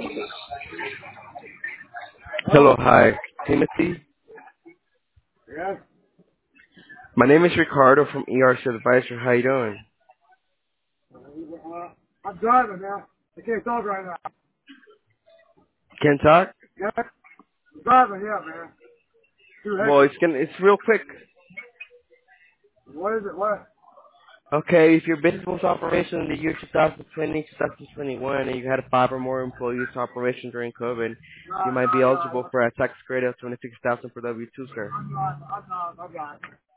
Hello, Hello? hi, Timothy. Yes? My name is Ricardo from ERC Advisor. How you doing? I'm driving now. I can't talk right now. Can talk? Yes? I'm driving, yeah, man. Too Well, hectic. it's real quick. What is it? What? Okay, if your business was operation in the year 2020, 2021, and you had 5 or more employees in operation during COVID, No, you might be no, eligible no. for a tax credit of 26,000 for W-2, sir. I'm not.